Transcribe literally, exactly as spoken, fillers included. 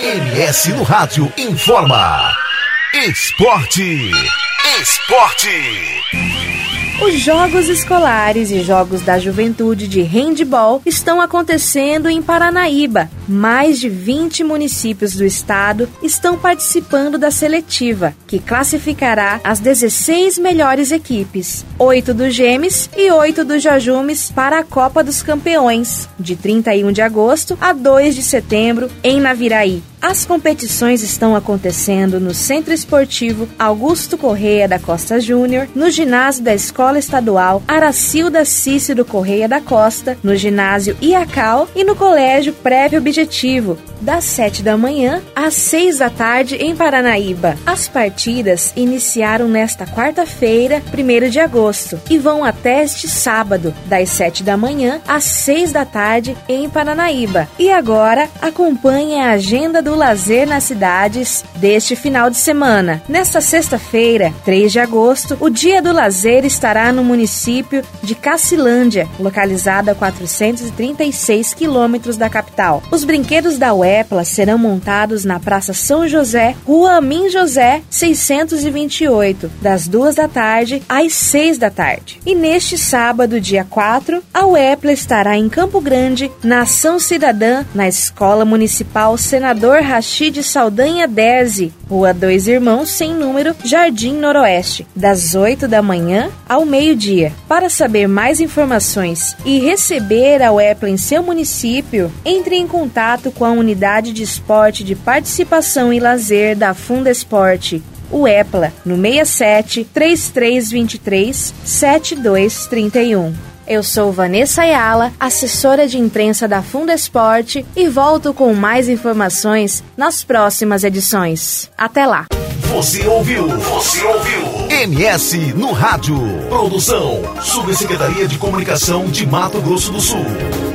M S no Rádio informa. Esporte. Esporte. Os Jogos Escolares e Jogos da Juventude de Handebol estão acontecendo em Paranaíba. Mais de vinte municípios do estado estão participando da seletiva, que classificará as dezesseis melhores equipes, oito dos Gêmeos e oito dos Jajumes para a Copa dos Campeões, de trinta e um de agosto a dois de setembro, em Naviraí. As competições estão acontecendo no Centro Esportivo Augusto Correia da Costa Júnior, no ginásio da Escola Estadual Aracilda Cícero Correia da Costa, no ginásio Iacal e no Colégio Prévio Objetivo, das sete da manhã às seis da tarde em Paranaíba. As partidas iniciaram nesta quarta-feira, primeiro de agosto, e vão até este sábado, das sete da manhã às seis da tarde em Paranaíba. E agora, acompanhe a agenda do lazer nas cidades deste final de semana. Nesta sexta-feira, três de agosto, o Dia do Lazer estará no município de Cacilândia, localizado a quatrocentos e trinta e seis quilômetros da capital. Os brinquedos da U E P L A serão montados na Praça São José, Rua Amin José, seiscentos e vinte e oito, das duas da tarde às seis da tarde. E neste sábado, dia quatro, a U E P L A estará em Campo Grande, na Ação Cidadã, na Escola Municipal Senador Rachid Saldanha Derzi, Rua Dois Irmãos, sem número, Jardim Noroeste, das oito da manhã ao meio-dia. Para saber mais informações e receber a U E P L A em seu município, entre em contato com a Unidade de Esporte de Participação e Lazer da Fundesporte, U E P L A, no seis sete, três três dois três, sete dois três um. Eu sou Vanessa Ayala, assessora de imprensa da Fundesporte, e volto com mais informações nas próximas edições. Até lá! Você ouviu? Você ouviu? M S no Rádio. Produção: Subsecretaria de Comunicação de Mato Grosso do Sul.